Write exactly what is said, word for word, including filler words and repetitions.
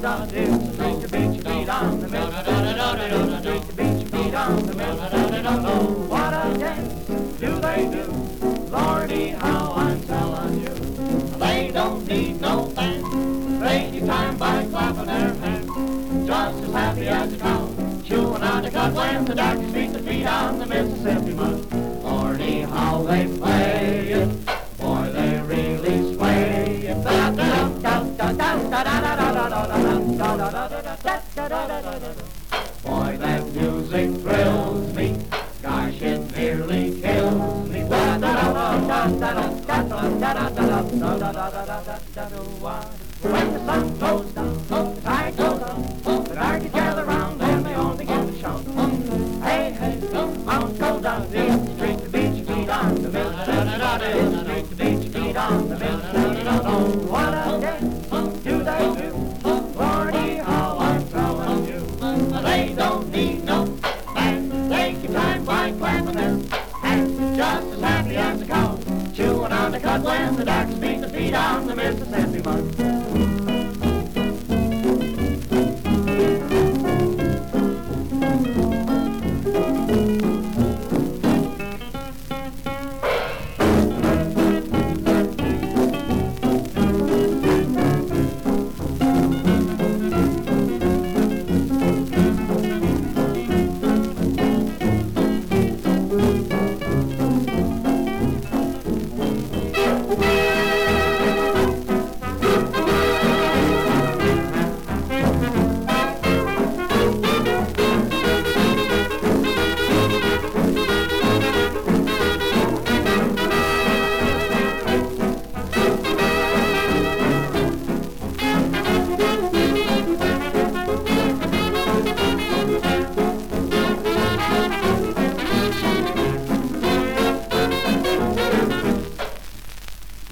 on the Mississippi. Beat your feet on the Mississippi. Beat your feet on the Mississippi. What a dance do they do? Lordy, how I'm telling you. They don't need no thanks. They keep time by clapping their hands. Just as happy as a cow, chewing on the cud when the darkies beat the feet on the Mississippi mud. Lordy, how they play it. Boy, they really sway it. Da da da da da da da da da da da da da da da da da da da da.